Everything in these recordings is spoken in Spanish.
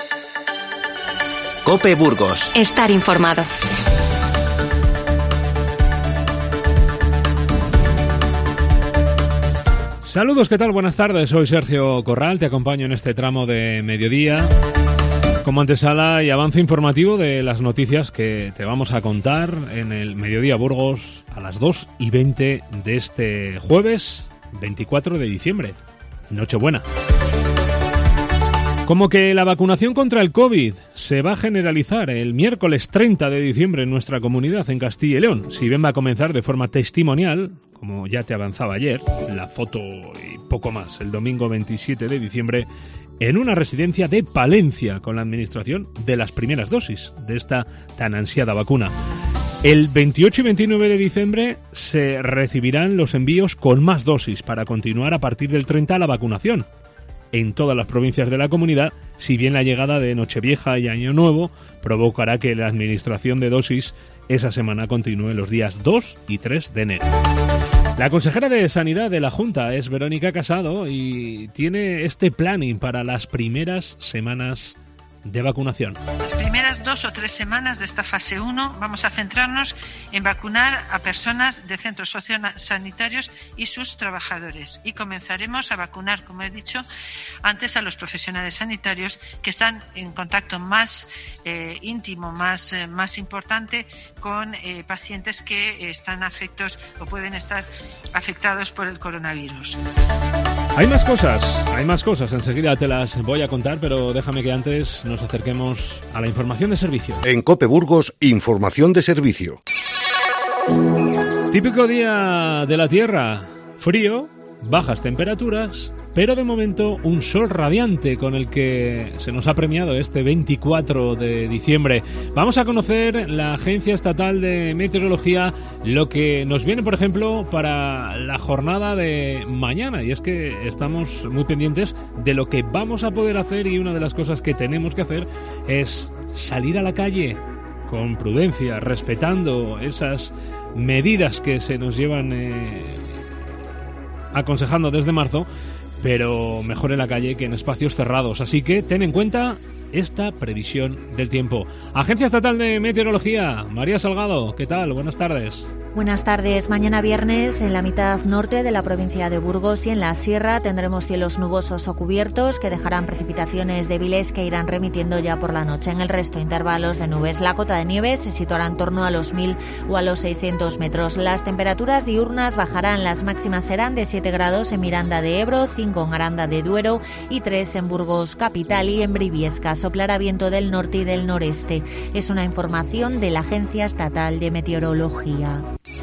COPE Burgos. Estar informado. Saludos, ¿qué tal? Buenas tardes, soy Sergio Corral, te acompaño en este tramo de mediodía como antesala y avance informativo de las noticias que te vamos a contar en el Mediodía Burgos a las 2:20 de este jueves 24 de diciembre, Nochebuena. Como que la vacunación contra el COVID se va a generalizar el miércoles 30 de diciembre en nuestra comunidad en Castilla y León. Si bien va a comenzar de forma testimonial, como ya te avanzaba ayer, la foto y poco más, el domingo 27 de diciembre, en una residencia de Palencia con la administración de las primeras dosis de esta tan ansiada vacuna. El 28 y 29 de diciembre se recibirán los envíos con más dosis para continuar a partir del 30 la vacunación en todas las provincias de la comunidad, si bien la llegada de Nochevieja y Año Nuevo provocará que la administración de dosis esa semana continúe los días 2 y 3 de enero. La consejera de Sanidad de la Junta es Verónica Casado y tiene este planning para las primeras semanas de vacunación. Las primeras 2 o 3 semanas de esta fase 1 vamos a centrarnos en vacunar a personas de centros sociosanitarios y sus trabajadores. Y comenzaremos a vacunar, como he dicho antes, a los profesionales sanitarios que están en contacto más íntimo, más importante con pacientes que están afectados o pueden estar afectados por el coronavirus. Hay más cosas, enseguida te las voy a contar, pero déjame que antes nos acerquemos a la información de servicio. En COPE Burgos, información de servicio. Típico día de la tierra, frío, bajas temperaturas, pero de momento un sol radiante con el que se nos ha premiado este 24 de diciembre. Vamos a conocer la Agencia Estatal de Meteorología, lo que nos viene, por ejemplo, para la jornada de mañana. Y es que estamos muy pendientes de lo que vamos a poder hacer, y una de las cosas que tenemos que hacer es salir a la calle con prudencia, respetando esas medidas que se nos llevan aconsejando desde marzo, pero mejor en la calle que en espacios cerrados. Así que ten en cuenta esta previsión del tiempo. Agencia Estatal de Meteorología, María Salgado, ¿qué tal? Buenas tardes. Buenas tardes. Mañana viernes en la mitad norte de la provincia de Burgos y en la sierra tendremos cielos nubosos o cubiertos que dejarán precipitaciones débiles que irán remitiendo ya por la noche. En el resto, intervalos de nubes. La cota de nieve se situará en torno a los 1000 o a los 600 metros. Las temperaturas diurnas bajarán. Las máximas serán de 7 grados en Miranda de Ebro, 5 en Aranda de Duero y 3 en Burgos capital y en Briviesca. Soplará viento del norte y del noreste. Es una información de la Agencia Estatal de Meteorología.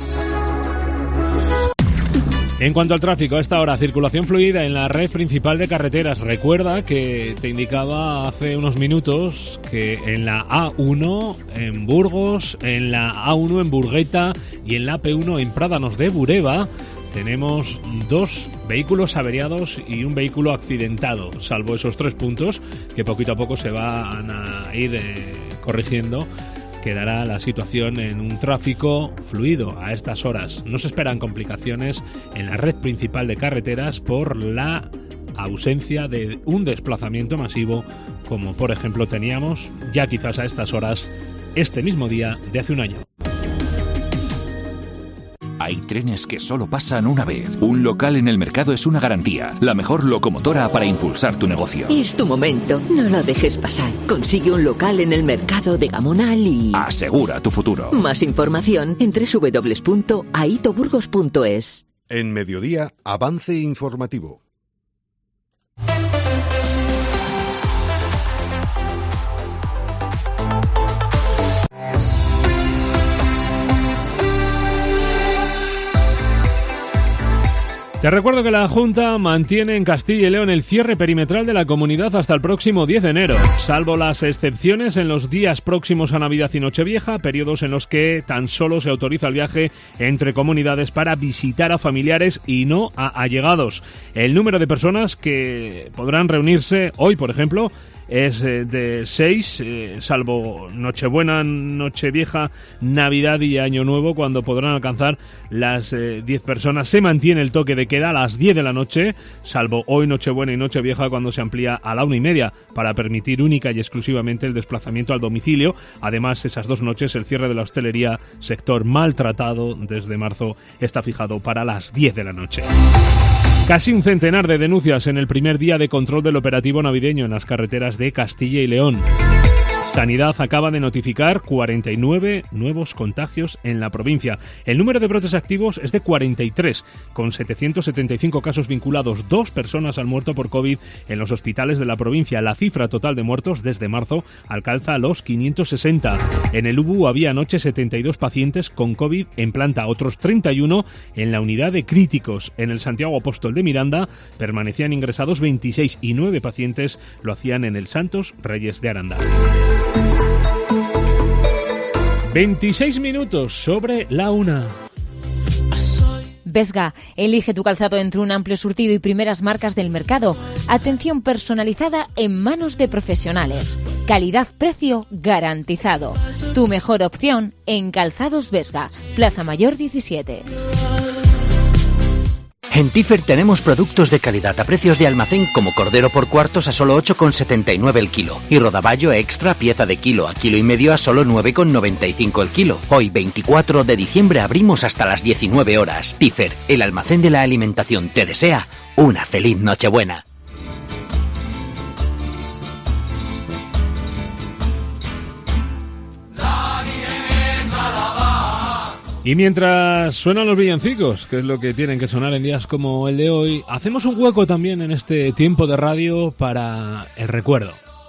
En cuanto al tráfico, a esta hora, circulación fluida en la red principal de carreteras. Recuerda que te indicaba hace unos minutos que en la A1 en Burgos, en la A1 en Burgueta y en la P1 en Prádanos de Bureba tenemos 2 vehículos averiados y un vehículo accidentado, salvo esos 3 puntos que poquito a poco se van a ir corrigiendo. Quedará la situación en un tráfico fluido a estas horas. No se esperan complicaciones en la red principal de carreteras por la ausencia de un desplazamiento masivo como por ejemplo teníamos ya quizás a estas horas este mismo día de hace un año. Hay trenes que solo pasan una vez. Un local en el mercado es una garantía. La mejor locomotora para impulsar tu negocio. Es tu momento. No lo dejes pasar. Consigue un local en el mercado de Gamonal y... asegura tu futuro. Más información en www.aitoburgos.es. En Mediodía, avance informativo. Te recuerdo que la Junta mantiene en Castilla y León el cierre perimetral de la comunidad hasta el próximo 10 de enero, salvo las excepciones en los días próximos a Navidad y Nochevieja, periodos en los que tan solo se autoriza el viaje entre comunidades para visitar a familiares y no a allegados. El número de personas que podrán reunirse hoy, por ejemplo, es de 6, salvo Nochebuena, Nochevieja, Navidad y Año Nuevo, cuando podrán alcanzar las 10 personas. Se mantiene el toque de queda a las 10 de la noche, salvo hoy Nochebuena y Nochevieja, cuando se amplía a la 1:30 para permitir única y exclusivamente el desplazamiento al domicilio. Además, esas 2 noches el cierre de la hostelería, sector maltratado desde marzo, está fijado para las 10 de la noche. Casi un centenar de denuncias en el primer día de control del operativo navideño en las carreteras de Castilla y León. Sanidad acaba de notificar 49 nuevos contagios en la provincia. El número de brotes activos es de 43, con 775 casos vinculados. 2 personas han muerto por COVID en los hospitales de la provincia. La cifra total de muertos desde marzo alcanza los 560. En el UBU había anoche 72 pacientes con COVID en planta, otros 31 en la unidad de críticos. En el Santiago Apóstol de Miranda permanecían ingresados 26 y 9 pacientes lo hacían en el Santos Reyes de Aranda. 26 minutos sobre la 1. Vesga, elige tu calzado entre un amplio surtido y primeras marcas del mercado. Atención personalizada en manos de profesionales. Calidad-precio garantizado. Tu mejor opción en Calzados Vesga, Plaza Mayor 17. En Tifer tenemos productos de calidad a precios de almacén, como cordero por cuartos a solo 8,79 el kilo y rodaballo extra pieza de kilo a kilo y medio a solo 9,95 el kilo. Hoy 24 de diciembre abrimos hasta las 19 horas. Tifer, el almacén de la alimentación, te desea una feliz Nochebuena. Y mientras suenan los villancicos, que es lo que tienen que sonar en días como el de hoy, hacemos un hueco también en este tiempo de radio para el recuerdo.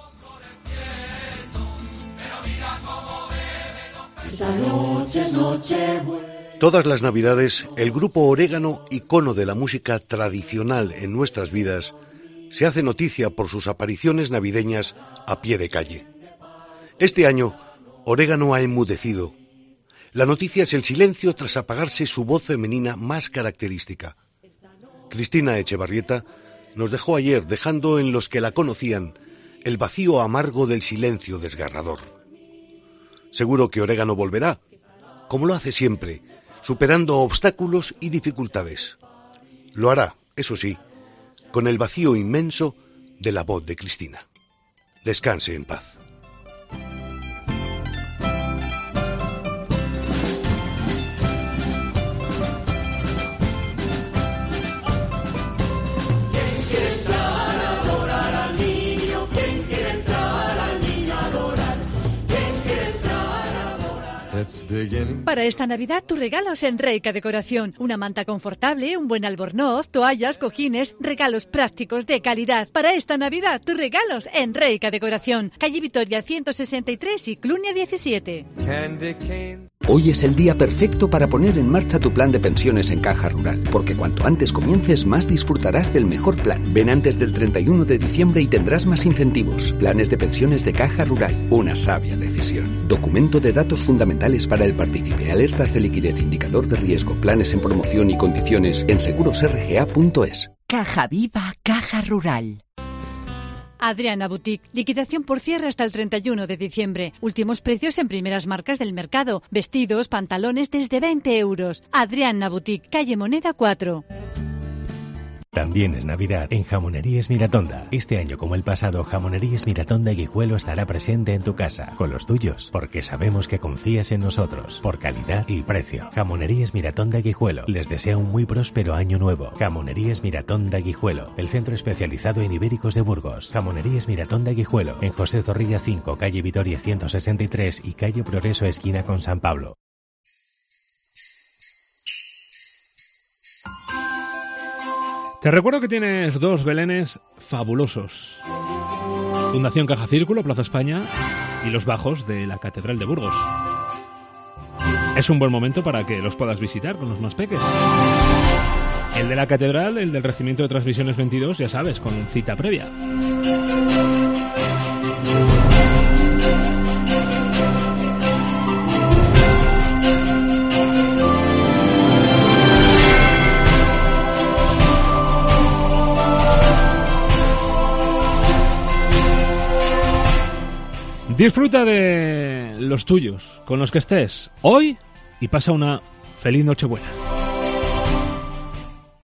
Todas las Navidades, el grupo Orégano, icono de la música tradicional en nuestras vidas, se hace noticia por sus apariciones navideñas a pie de calle. Este año, Orégano ha enmudecido. La noticia es el silencio tras apagarse su voz femenina más característica. Cristina Echevarrieta nos dejó ayer, dejando en los que la conocían el vacío amargo del silencio desgarrador. Seguro que Orégano volverá, como lo hace siempre, superando obstáculos y dificultades. Lo hará, eso sí, con el vacío inmenso de la voz de Cristina. Descanse en paz. Para esta Navidad, tus regalos en Reica Decoración. Una manta confortable, un buen albornoz, toallas, cojines, regalos prácticos de calidad. Para esta Navidad, tus regalos en Reica Decoración. Calle Vitoria 163 y Clunia 17. Hoy es el día perfecto para poner en marcha tu plan de pensiones en Caja Rural, porque cuanto antes comiences, más disfrutarás del mejor plan. Ven antes del 31 de diciembre y tendrás más incentivos. Planes de pensiones de Caja Rural. Una sabia decisión. Documento de datos fundamentales para el partícipe. Alertas de liquidez, indicador de riesgo, planes en promoción y condiciones en segurosrga.es. Caja Viva, Caja Rural. Adriana Boutique. Liquidación por cierre hasta el 31 de diciembre. Últimos precios en primeras marcas del mercado. Vestidos, pantalones desde 20 euros. Adriana Boutique, calle Moneda 4. También es Navidad en Jamonerías Miratonda. Este año, como el pasado, Jamonerías Miratonda Guijuelo estará presente en tu casa, con los tuyos, porque sabemos que confías en nosotros, por calidad y precio. Jamonerías Miratonda Guijuelo les desea un muy próspero año nuevo. Jamonerías Miratonda Guijuelo, el centro especializado en ibéricos de Burgos. Jamonerías Miratonda Guijuelo, en José Zorrilla 5, calle Vitoria 163 y calle Progreso esquina con San Pablo. Te recuerdo que tienes 2 belenes fabulosos. Fundación Caja Círculo, Plaza España, y los bajos de la Catedral de Burgos. Es un buen momento para que los puedas visitar con los más peques. El de la Catedral, el del Regimiento de Transmisiones 22, ya sabes, con cita previa. Disfruta de los tuyos, con los que estés hoy, y pasa una feliz Nochebuena.